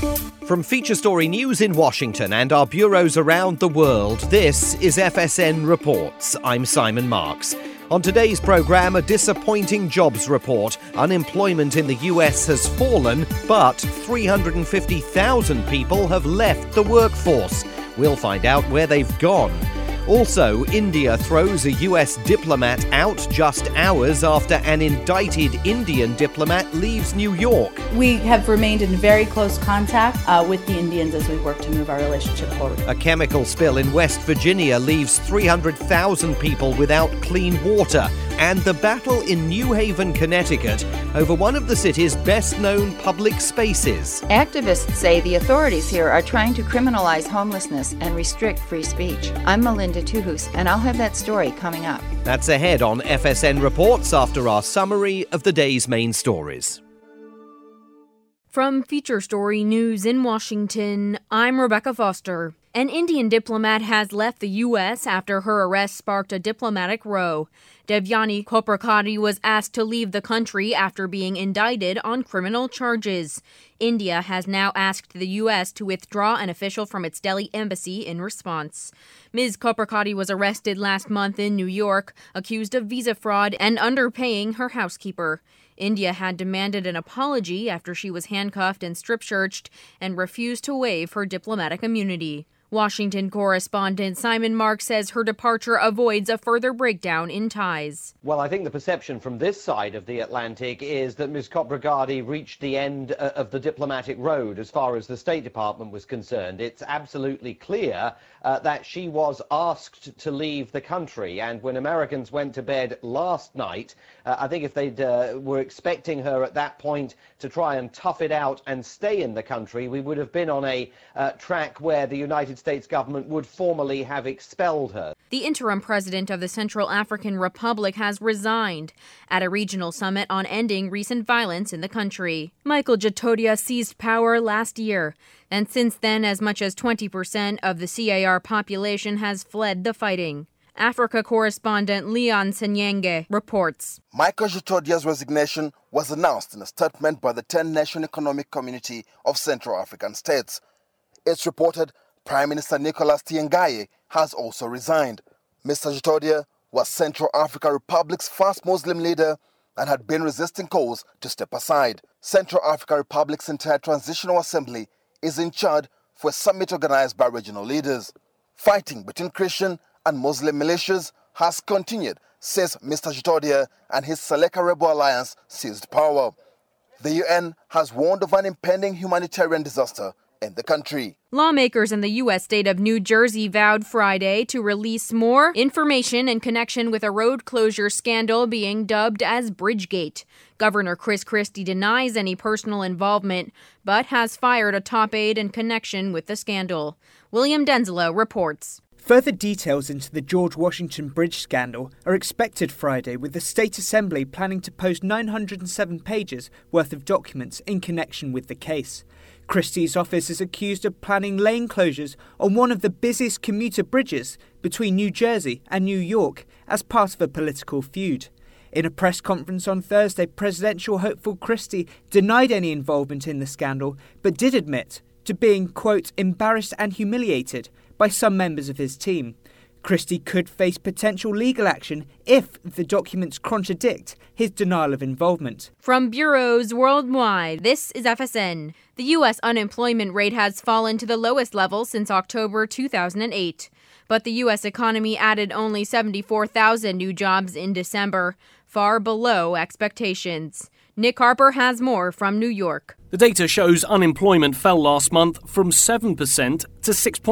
From Feature Story News in Washington and our bureaus around the world, this is FSN Reports. I'm Simon Marks. On today's programme, a disappointing jobs report. Unemployment in the US has fallen, but 350,000 people have left the workforce. We'll find out where they've gone. Also, India throws a US diplomat out just hours after an indicted Indian diplomat leaves New York. We have remained in very close contact with the Indians as we work to move our relationship forward. A chemical spill in West Virginia leaves 300,000 people without clean water. And the battle in New Haven, Connecticut, over one of the city's best-known public spaces. Activists say the authorities here are trying to criminalize homelessness and restrict free speech. I'm Melinda Tuhus, and I'll have that story coming up. That's ahead on FSN Reports after our summary of the day's main stories. From Feature Story News in Washington, I'm Rebecca Foster. An Indian diplomat has left the U.S. after her arrest sparked a diplomatic row. Devyani Koprakadi was asked to leave the country after being indicted on criminal charges. India has now asked the U.S. to withdraw an official from its Delhi embassy in response. Ms. Koprakadi was arrested last month in New York, accused of visa fraud and underpaying her housekeeper. India had demanded an apology after she was handcuffed and strip-searched and refused to waive her diplomatic immunity. Washington correspondent Simon Marks says her departure avoids a further breakdown in ties. Well, I think the perception from this side of the Atlantic is that Ms. Koprakadi reached the end of the diplomatic road as far as the State Department was concerned. It's absolutely clear that she was asked to leave the country. And when Americans went to bed last night, I think if they were expecting her at that point to try and tough it out and stay in the country, we would have been on a track where the United States government would formally have expelled her. The interim president of the Central African Republic has resigned at a regional summit on ending recent violence in the country. Michael Jatodia seized power last year, and since then as much as 20% of the CAR population has fled the fighting. Africa correspondent Leon Senyenge reports. Michael Jatodia's resignation was announced in a statement by the 10-nation economic community of Central African states. It's reported Prime Minister Nicolas Tiengaye has also resigned. Mr. Jatodia was Central African Republic's first Muslim leader and had been resisting calls to step aside. Central African Republic's entire Transitional Assembly is in charge for a summit organized by regional leaders. Fighting between Christian and Muslim militias has continued since Mr. Jatodia and his Seleka Rebel Alliance seized power. The UN has warned of an impending humanitarian disaster in the country. Lawmakers in the U.S. state of New Jersey vowed Friday to release more information in connection with a road closure scandal being dubbed as Bridgegate. Governor Chris Christie denies any personal involvement, but has fired a top aide in connection with the scandal. William Denzelo reports. Further details into the George Washington Bridge scandal are expected Friday, with the State Assembly planning to post 907 pages worth of documents in connection with the case. Christie's office is accused of planning lane closures on one of the busiest commuter bridges between New Jersey and New York as part of a political feud. In a press conference on Thursday, presidential hopeful Christie denied any involvement in the scandal, but did admit to being, quote, embarrassed and humiliated by some members of his team. Christie could face potential legal action if the documents contradict his denial of involvement. From bureaus worldwide, this is FSN. The U.S. unemployment rate has fallen to the lowest level since October 2008. But the U.S. economy added only 74,000 new jobs in December, far below expectations. Nick Harper has more from New York. The data shows unemployment fell last month from 7% to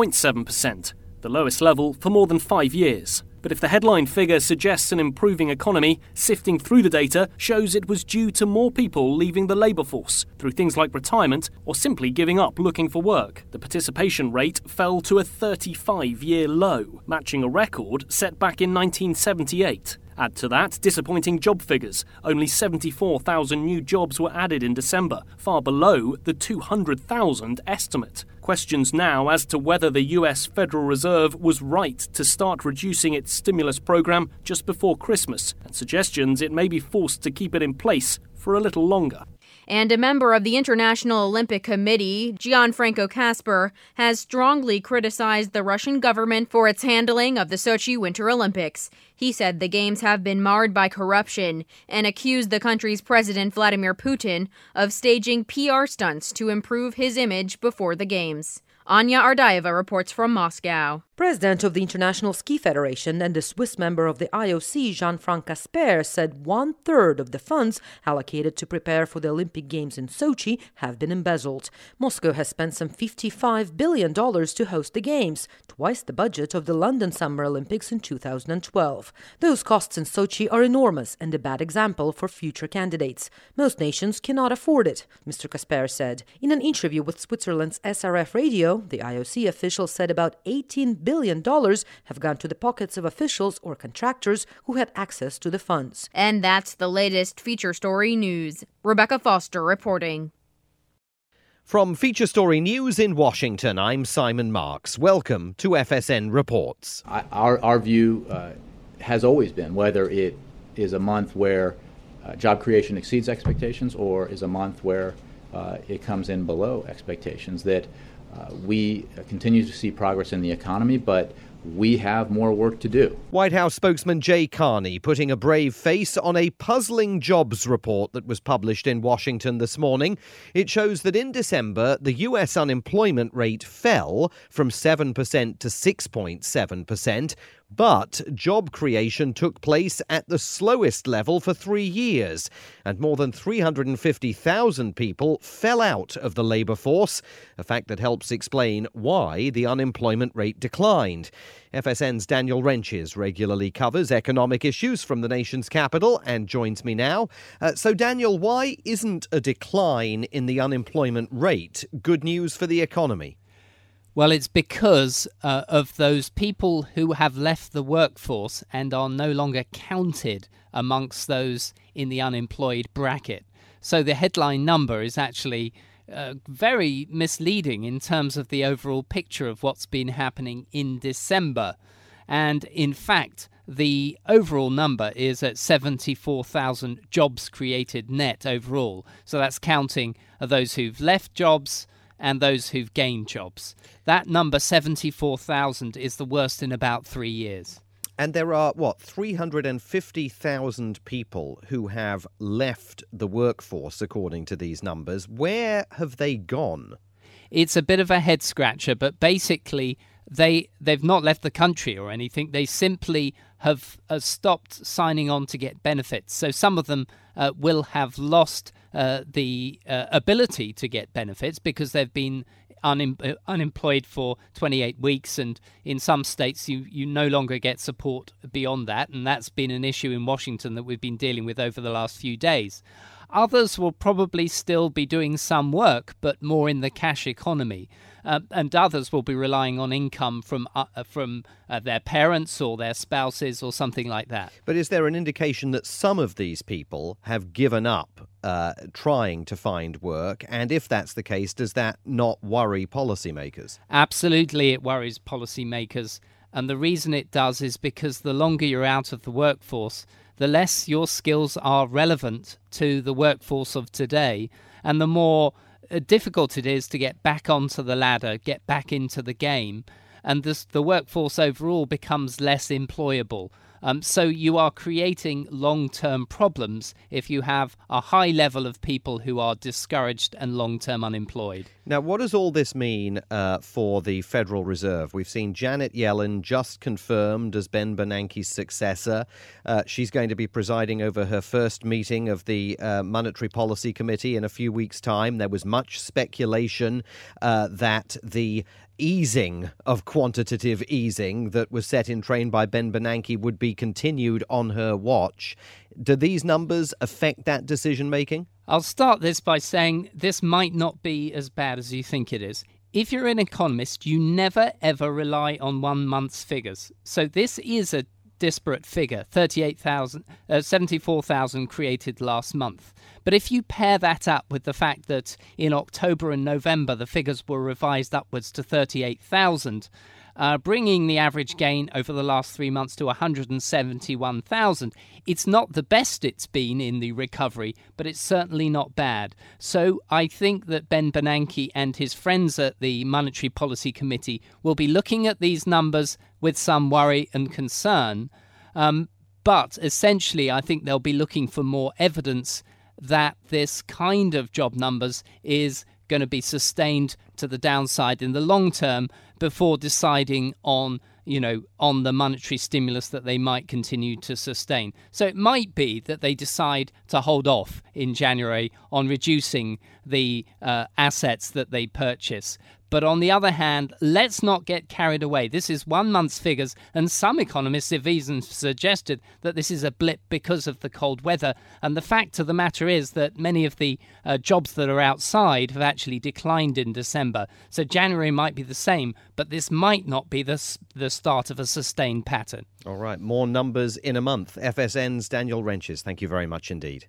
6.7%. The lowest level for more than 5 years. But if the headline figure suggests an improving economy, sifting through the data shows it was due to more people leaving the labour force through things like retirement or simply giving up looking for work. The participation rate fell to a 35-year low, matching a record set back in 1978. Add to that disappointing job figures. Only 74,000 new jobs were added in December, far below the 200,000 estimate. Questions now as to whether the US Federal Reserve was right to start reducing its stimulus program just before Christmas, and suggestions it may be forced to keep it in place for a little longer. And a member of the International Olympic Committee, Gianfranco Casper, has strongly criticized the Russian government for its handling of the Sochi Winter Olympics. He said the games have been marred by corruption and accused the country's president, Vladimir Putin, of staging PR stunts to improve his image before the games. Anya Ardaeva reports from Moscow. President of the International Ski Federation and the Swiss member of the IOC, Jean-Franc Casper, said 1/3 of the funds allocated to prepare for the Olympic Games in Sochi have been embezzled. Moscow has spent some $55 billion to host the Games, twice the budget of the London Summer Olympics in 2012. Those costs in Sochi are enormous and a bad example for future candidates. Most nations cannot afford it, Mr. Casper said. In an interview with Switzerland's SRF radio, the IOC official said about $18 billion have gone to the pockets of officials or contractors who had access to the funds. And that's the latest Feature Story News. Rebecca Foster reporting. From Feature Story News in Washington, I'm Simon Marks. Welcome to FSN Reports. Our view has always been, whether it is a month where job creation exceeds expectations or is a month where it comes in below expectations, that we continue to see progress in the economy, but we have more work to do. White House spokesman Jay Carney putting a brave face on a puzzling jobs report that was published in Washington this morning. It shows that in December, the U.S. unemployment rate fell from 7% to 6.7%. But job creation took place at the slowest level for 3 years, and more than 350,000 people fell out of the labour force, a fact that helps explain why the unemployment rate declined. FSN's Daniel Wrenches regularly covers economic issues from the nation's capital and joins me now. So, Daniel, why isn't a decline in the unemployment rate good news for the economy? Well, it's because of those people who have left the workforce and are no longer counted amongst those in the unemployed bracket. So the headline number is actually very misleading in terms of the overall picture of what's been happening in December. And in fact, the overall number is at 74,000 jobs created net overall. So that's counting those who've left jobs and those who've gained jobs. That number, 74,000, is the worst in about 3 years. And there are, 350,000 people who have left the workforce, according to these numbers. Where have they gone? It's a bit of a head-scratcher, but basically they've not left the country or anything. They simply have stopped signing on to get benefits. So some of them will have lost the ability to get benefits because they've been unemployed for 28 weeks, and in some states you no longer get support beyond that, and that's been an issue in Washington that we've been dealing with over the last few days. Others will probably still be doing some work, but more in the cash economy. And others will be relying on income from their parents or their spouses or something like that. But is there an indication that some of these people have given up trying to find work? And if that's the case, does that not worry policymakers? Absolutely, it worries policymakers. And the reason it does is because the longer you're out of the workforce, the less your skills are relevant to the workforce of today, and the more difficult it is to get back onto the ladder, get back into the game, and the workforce overall becomes less employable. So you are creating long-term problems if you have a high level of people who are discouraged and long-term unemployed. Now, what does all this mean for the Federal Reserve? We've seen Janet Yellen just confirmed as Ben Bernanke's successor. She's going to be presiding over her first meeting of the Monetary Policy Committee in a few weeks' time. There was much speculation that the easing of quantitative easing that was set in train by Ben Bernanke would be continued on her watch. Do these numbers affect that decision-making? I'll start this by saying this might not be as bad as you think it is. If you're an economist, you never, ever rely on 1 month's figures. So this is a disparate figure, 74,000 created last month. But if you pair that up with the fact that in October and November the figures were revised upwards to 38,000, bringing the average gain over the last 3 months to 171,000. It's not the best it's been in the recovery, but it's certainly not bad. So I think that Ben Bernanke and his friends at the Monetary Policy Committee will be looking at these numbers with some worry and concern. But essentially, I think they'll be looking for more evidence that this kind of job numbers is going to be sustained to the downside in the long term before deciding on the monetary stimulus that they might continue to sustain. So it might be that they decide to hold off in January on reducing the assets that they purchase. But on the other hand, let's not get carried away. This is 1 month's figures, and some economists have even suggested that this is a blip because of the cold weather. And the fact of the matter is that many of the jobs that are outside have actually declined in December. So January might be the same, but this might not be the start of a sustained pattern. All right, more numbers in a month. FSN's Daniel Wrenches, thank you very much indeed.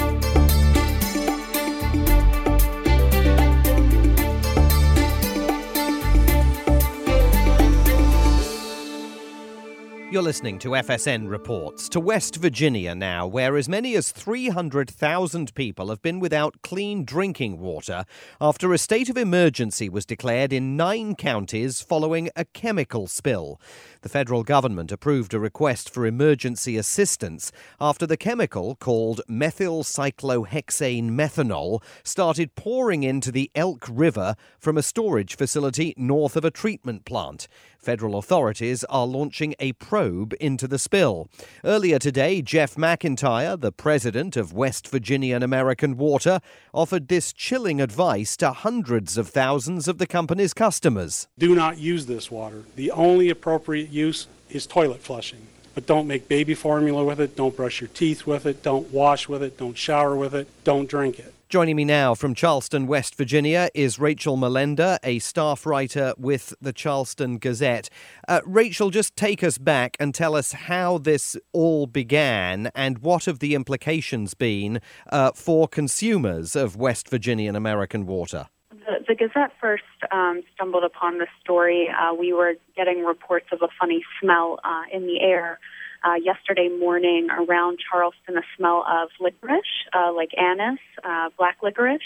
You're listening to FSN Reports. To West Virginia now, where as many as 300,000 people have been without clean drinking water after a state of emergency was declared in 9 counties following a chemical spill. The federal government approved a request for emergency assistance after the chemical, called methylcyclohexane methanol, started pouring into the Elk River from a storage facility north of a treatment plant. Federal authorities are launching a probe into the spill. Earlier today, Jeff McIntyre, the president of West Virginia American Water, offered this chilling advice to hundreds of thousands of the company's customers. Do not use this water. The only appropriate use is toilet flushing. But don't make baby formula with it, don't brush your teeth with it, don't wash with it, don't shower with it, don't drink it. Joining me now from Charleston, West Virginia, is Rachel Melender, a staff writer with the Charleston Gazette. Rachel, just take us back and tell us how this all began and what have the implications been for consumers of West Virginian American Water. The Gazette first stumbled upon this story. We were getting reports of a funny smell in the air yesterday morning around Charleston, a smell of licorice, like anise, black licorice.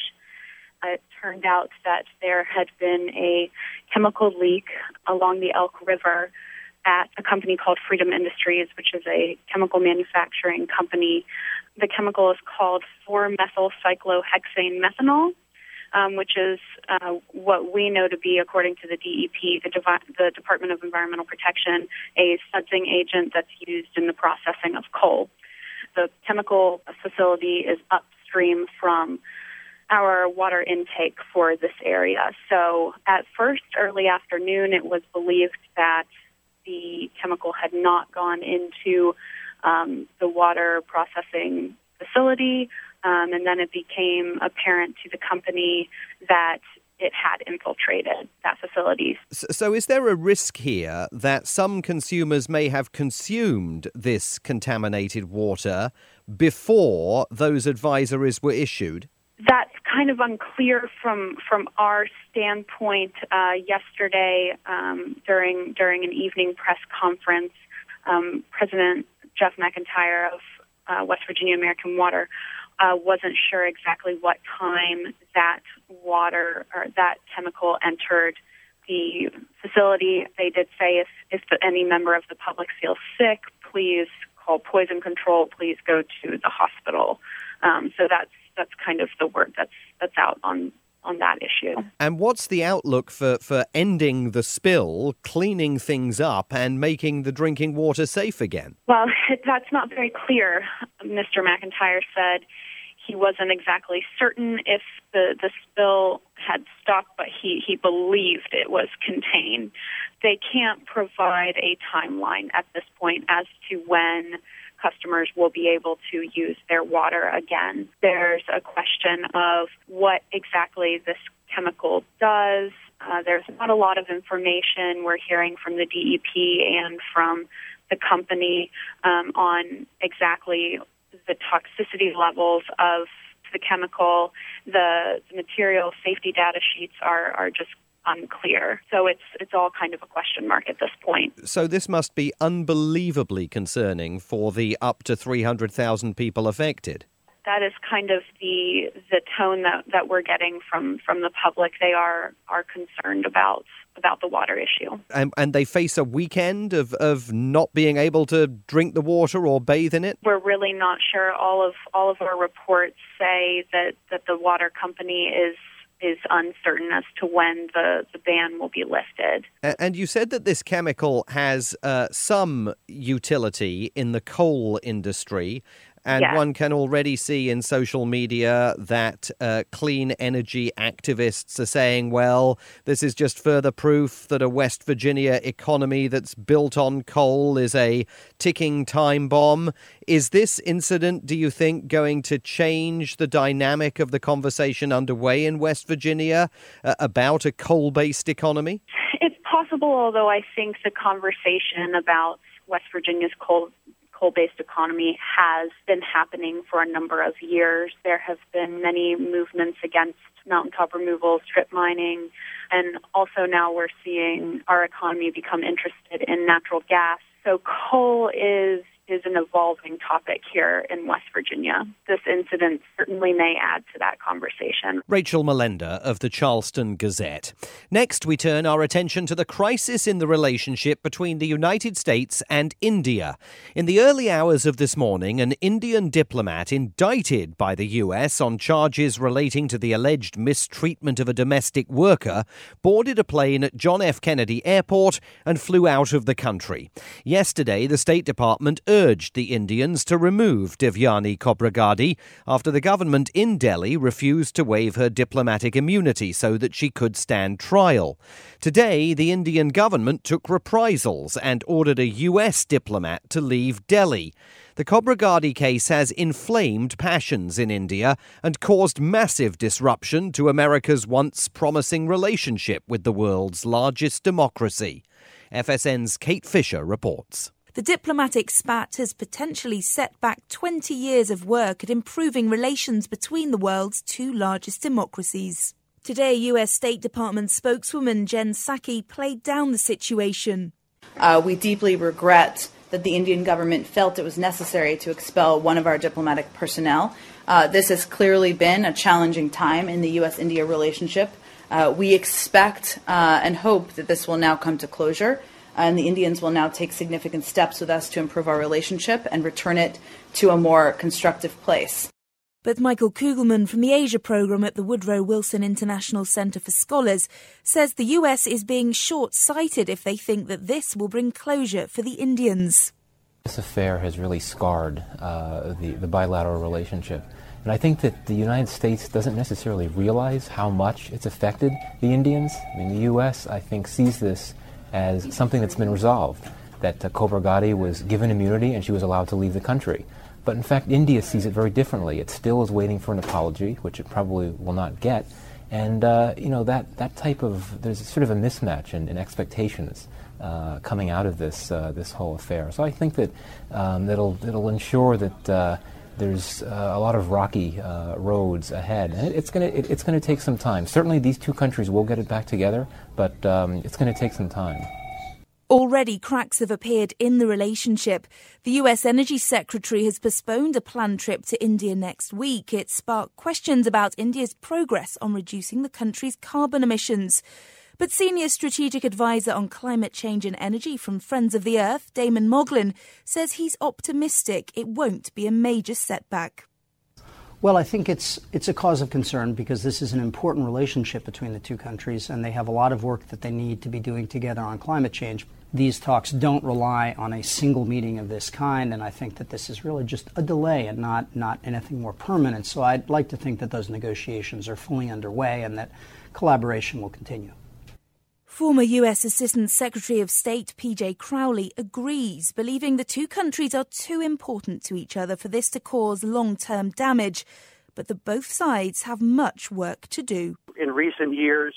It turned out that there had been a chemical leak along the Elk River at a company called Freedom Industries, which is a chemical manufacturing company. The chemical is called 4-methylcyclohexane methanol, which is what we know to be, according to the DEP, the Department of Environmental Protection, a sudsing agent that's used in the processing of coal. The chemical facility is upstream from our water intake for this area. So at first, early afternoon, it was believed that the chemical had not gone into the water processing facility, and then it became apparent to the company that it had infiltrated that facility. So is there a risk here that some consumers may have consumed this contaminated water before those advisories were issued? That's kind of unclear from our standpoint. Yesterday, during an evening press conference, President Jeff McIntyre of West Virginia American Water wasn't sure exactly what time that water or that chemical entered the facility. They did say if any member of the public feels sick, please call poison control. Please go to the hospital. So that's kind of the word that's out on that issue. And what's the outlook for ending the spill, cleaning things up, and making the drinking water safe again? Well, that's not very clear. Mr. McIntyre said he wasn't exactly certain if the spill had stopped, but he believed it was contained. They can't provide a timeline at this point as to when customers will be able to use their water again. There's a question of what exactly this chemical does. There's not a lot of information we're hearing from the DEP and from the company on exactly the toxicity levels of the chemical. The material safety data sheets are just unclear. So it's all kind of a question mark at this point. So this must be unbelievably concerning for the up to 300,000 people affected. That is kind of the tone that we're getting from the public. They are concerned about the water issue. And they face a weekend of not being able to drink the water or bathe in it? We're really not sure. All of our reports say that the water company is uncertain as to when the ban will be lifted. And you said that this chemical has some utility in the coal industry. And yes. One can already see in social media that clean energy activists are saying, well, this is just further proof that a West Virginia economy that's built on coal is a ticking time bomb. Is this incident, do you think, going to change the dynamic of the conversation underway in West Virginia about a coal-based economy? It's possible, although I think the conversation about West Virginia's coal-based economy has been happening for a number of years. There have been many movements against mountaintop removal, strip mining, and also now we're seeing our economy become interested in natural gas. So coal is an evolving topic here in West Virginia. This incident certainly may add to that conversation. Rachel Melenda of the Charleston Gazette. Next, we turn our attention to the crisis in the relationship between the United States and India. In the early hours of this morning, an Indian diplomat indicted by the US on charges relating to the alleged mistreatment of a domestic worker boarded a plane at John F. Kennedy Airport and flew out of the country. Yesterday, the State Department urged the Indians to remove Devyani Khobragade after the government in Delhi refused to waive her diplomatic immunity so that she could stand trial. Today, the Indian government took reprisals and ordered a US diplomat to leave Delhi. The Khobragade case has inflamed passions in India and caused massive disruption to America's once promising relationship with the world's largest democracy. FSN's Kate Fisher reports. The diplomatic spat has potentially set back 20 years of work at improving relations between the world's two largest democracies. Today, US State Department spokeswoman Jen Psaki played down the situation. We deeply regret that the Indian government felt it was necessary to expel one of our diplomatic personnel. This has clearly been a challenging time in the US-India relationship. We expect and hope that this will now come to closure, and the Indians will now take significant steps with us to improve our relationship and return it to a more constructive place. But Michael Kugelman from the Asia Programme at the Woodrow Wilson International Centre for Scholars says the US is being short-sighted if they think that this will bring closure for the Indians. This affair has really scarred the bilateral relationship. And I think that the United States doesn't necessarily realize how much it's affected the Indians. I mean, the U.S., I think, sees this as something that's been resolved, that Khobragade was given immunity and she was allowed to leave the country. But in fact, India sees it very differently. It still is waiting for an apology, which it probably will not get. And, that type of, there's sort of a mismatch in expectations coming out of this whole affair. So I think that it'll ensure that there's a lot of rocky roads ahead. And it's going to take some time. Certainly these two countries will get it back together, but it's going to take some time. Already cracks have appeared in the relationship. The US Energy Secretary has postponed a planned trip to India next week. It sparked questions about India's progress on reducing the country's carbon emissions. But Senior Strategic Advisor on Climate Change and Energy from Friends of the Earth, Damon Moglin, says he's optimistic it won't be a major setback. Well, I think it's a cause of concern because this is an important relationship between the two countries and they have a lot of work that they need to be doing together on climate change. These talks don't rely on a single meeting of this kind, and I think that this is really just a delay and not anything more permanent. So I'd like to think that those negotiations are fully underway and that collaboration will continue. Former US Assistant Secretary of State P.J. Crowley agrees, believing the two countries are too important to each other for this to cause long-term damage, but that both sides have much work to do. In recent years,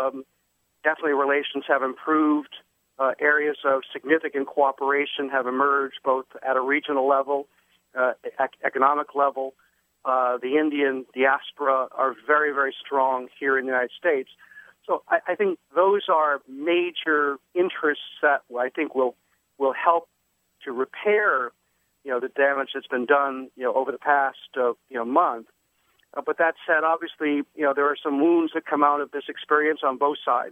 definitely relations have improved. Areas of significant cooperation have emerged both at a regional level, economic level, the Indian diaspora are very, very strong here in the United States. So I think those are major interests that I think will help to repair, the damage that's been done, over the past, month. But that said, obviously, there are some wounds that come out of this experience on both sides.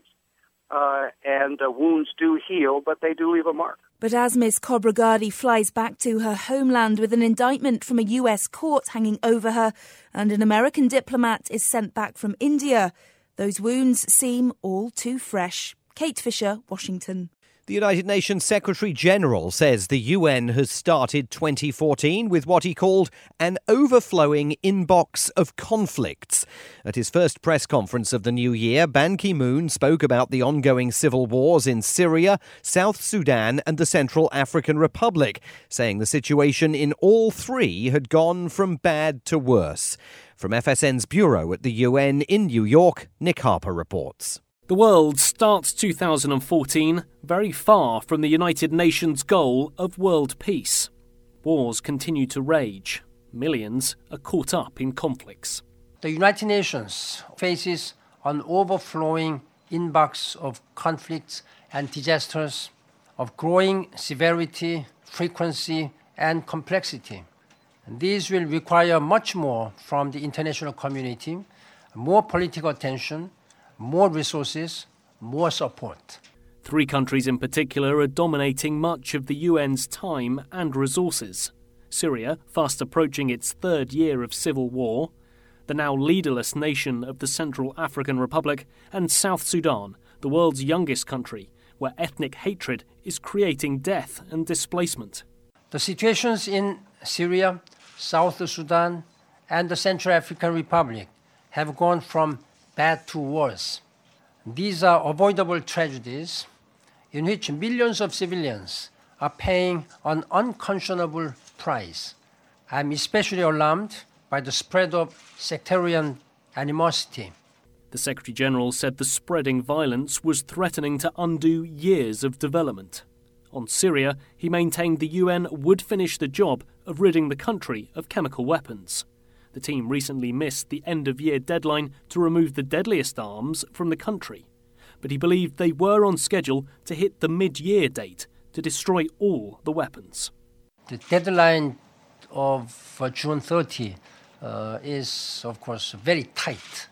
And wounds do heal, but they do leave a mark. But as Ms. Khobragady flies back to her homeland with an indictment from a US court hanging over her and an American diplomat is sent back from India, those wounds seem all too fresh. Kate Fisher, Washington. The United Nations Secretary-General says the UN has started 2014 with what he called an overflowing inbox of conflicts. At his first press conference of the new year, Ban Ki-moon spoke about the ongoing civil wars in Syria, South Sudan and the Central African Republic, saying the situation in all three had gone from bad to worse. From FSN's bureau at the UN in New York, Nick Harper reports. The world starts 2014 very far from the United Nations goal of world peace. Wars continue to rage. Millions are caught up in conflicts. The United Nations faces an overflowing inbox of conflicts and disasters of growing severity, frequency, and complexity. And these will require much more from the international community, more political attention, more resources, more support. 3 countries in particular are dominating much of the UN's time and resources. Syria, fast approaching its 3rd year of civil war, the now leaderless nation of the Central African Republic, and South Sudan, the world's youngest country, where ethnic hatred is creating death and displacement. The situations in Syria, South Sudan, and the Central African Republic have gone from bad to worse. These are avoidable tragedies in which millions of civilians are paying an unconscionable price. I'm especially alarmed by the spread of sectarian animosity. The Secretary-General said the spreading violence was threatening to undo years of development. On Syria, he maintained the UN would finish the job of ridding the country of chemical weapons. The team recently missed the end-of-year deadline to remove the deadliest arms from the country, but he believed they were on schedule to hit the mid-year date to destroy all the weapons. The deadline of June 30 is, of course, very tight,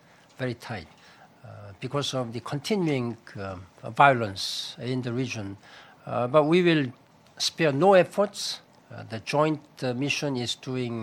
because of the continuing violence in the region. But we will spare no efforts. The joint mission is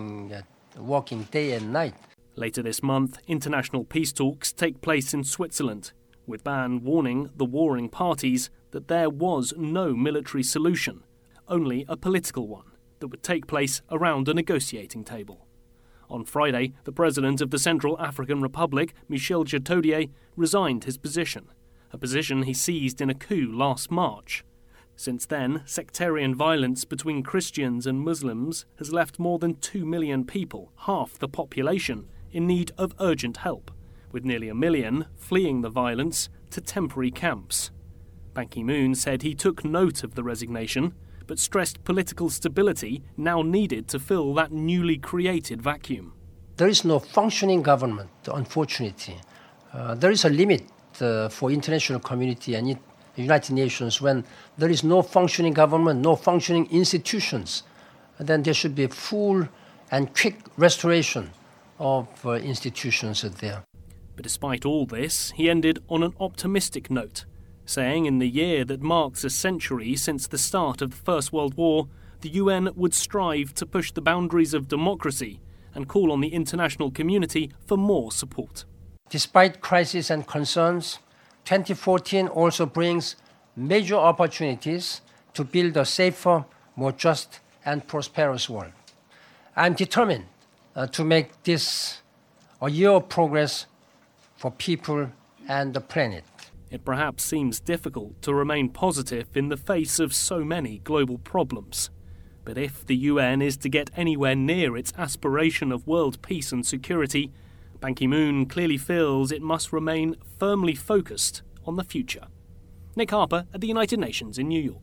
working day and night. Later this month, international peace talks take place in Switzerland, with Ban warning the warring parties that there was no military solution, only a political one that would take place around a negotiating table. On Friday, the president of the Central African Republic, Michel Djotodia, resigned his position, a position he seized in a coup last March. Since then, sectarian violence between Christians and Muslims has left more than 2 million people, half the population, in need of urgent help, with nearly 1 million fleeing the violence to temporary camps. Ban Ki-moon said he took note of the resignation, but stressed political stability now needed to fill that newly created vacuum. There is no functioning government, unfortunately. There is a limit for international community and the United Nations when there is no functioning government, no functioning institutions. Then there should be a full and quick restoration of institutions there. But despite all this, he ended on an optimistic note, saying in the year that marks a century since the start of the First World War, the UN would strive to push the boundaries of democracy and call on the international community for more support. Despite crises and concerns, 2014 also brings major opportunities to build a safer, more just and prosperous world. I'm determined to make this a year of progress for people and the planet. It perhaps seems difficult to remain positive in the face of so many global problems. But if the UN is to get anywhere near its aspiration of world peace and security, Ban Ki-moon clearly feels it must remain firmly focused on the future. Nick Harper at the United Nations in New York.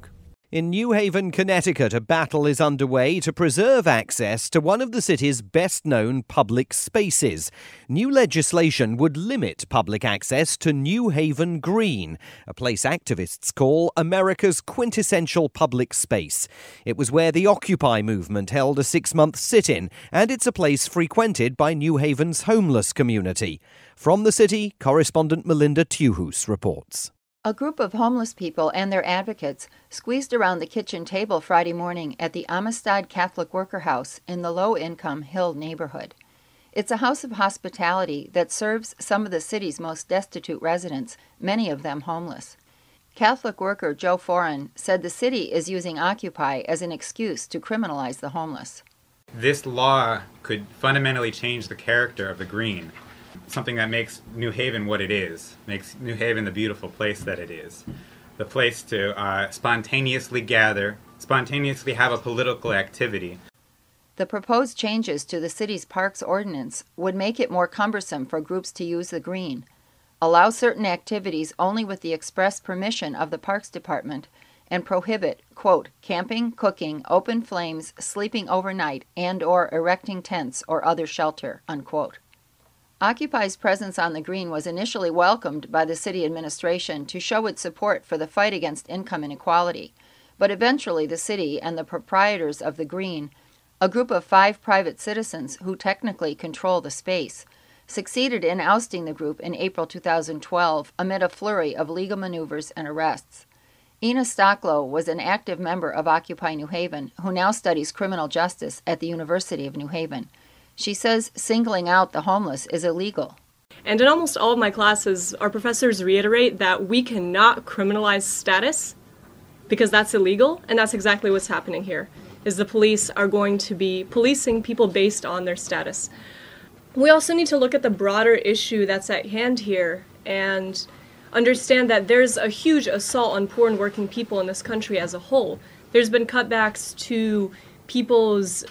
In New Haven, Connecticut, a battle is underway to preserve access to one of the city's best-known public spaces. New legislation would limit public access to New Haven Green, a place activists call America's quintessential public space. It was where the Occupy movement held a 6-month sit-in, and it's a place frequented by New Haven's homeless community. From the city, correspondent Melinda Tuhus reports. A group of homeless people and their advocates squeezed around the kitchen table Friday morning at the Amistad Catholic Worker House in the low-income Hill neighborhood. It's a house of hospitality that serves some of the city's most destitute residents, many of them homeless. Catholic worker Joe Foran said the city is using Occupy as an excuse to criminalize the homeless. This law could fundamentally change the character of the Green. Something that makes New Haven what it is, makes New Haven the beautiful place that it is. The place to spontaneously gather, spontaneously have a political activity. The proposed changes to the city's parks ordinance would make it more cumbersome for groups to use the Green, allow certain activities only with the express permission of the Parks Department, and prohibit, quote, camping, cooking, open flames, sleeping overnight, and/or erecting tents or other shelter, unquote. Occupy's presence on the Green was initially welcomed by the city administration to show its support for the fight against income inequality, but eventually the city and the proprietors of the Green, a group of 5 private citizens who technically control the space, succeeded in ousting the group in April 2012 amid a flurry of legal maneuvers and arrests. Ina Stocklow was an active member of Occupy New Haven who now studies criminal justice at the University of New Haven. She says singling out the homeless is illegal. And in almost all of my classes, our professors reiterate that we cannot criminalize status because that's illegal, and that's exactly what's happening here, is the police are going to be policing people based on their status. We also need to look at the broader issue that's at hand here and understand that there's a huge assault on poor and working people in this country as a whole. There's been cutbacks to people's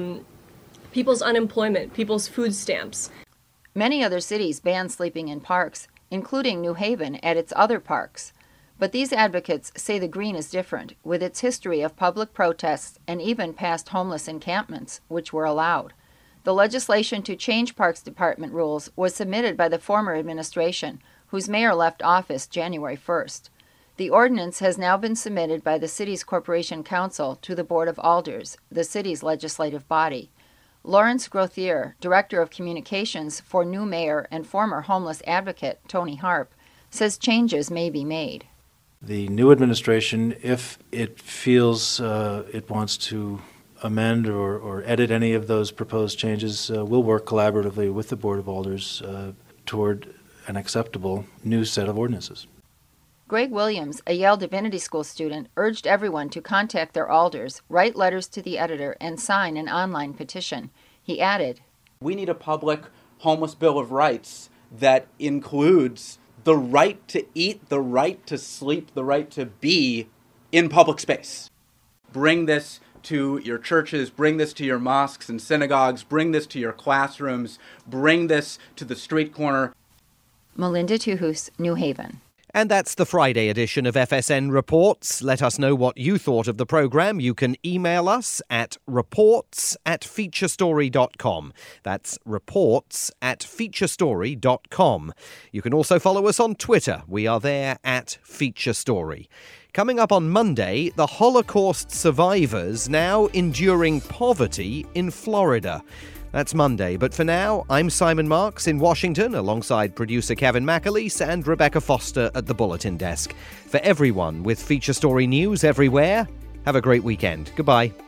unemployment, people's food stamps. Many other cities ban sleeping in parks, including New Haven at its other parks. But these advocates say the Green is different, with its history of public protests and even past homeless encampments, which were allowed. The legislation to change Parks Department rules was submitted by the former administration, whose mayor left office January 1st. The ordinance has now been submitted by the city's Corporation Council to the Board of Alders, the city's legislative body. Lawrence Grothier, Director of Communications for new mayor and former homeless advocate Tony Harp, says changes may be made. The new administration, if it feels it wants to amend or edit any of those proposed changes, will work collaboratively with the Board of Alders toward an acceptable new set of ordinances. Greg Williams, a Yale Divinity School student, urged everyone to contact their alders, write letters to the editor, and sign an online petition. He added, "We need a public homeless bill of rights that includes the right to eat, the right to sleep, the right to be in public space. Bring this to your churches, bring this to your mosques and synagogues, bring this to your classrooms, bring this to the street corner." Melinda Tuhus, New Haven. And that's the Friday edition of FSN Reports. Let us know what you thought of the programme. You can email us at reports@featurestory.com. That's reports@featurestory.com. You can also follow us on Twitter. We are there at FeatureStory. Coming up on Monday, the Holocaust survivors now enduring poverty in Florida. That's Monday, but for now, I'm Simon Marks in Washington, alongside producer Kevin McAleese and Rebecca Foster at the Bulletin Desk. For everyone with Feature Story News everywhere, have a great weekend. Goodbye.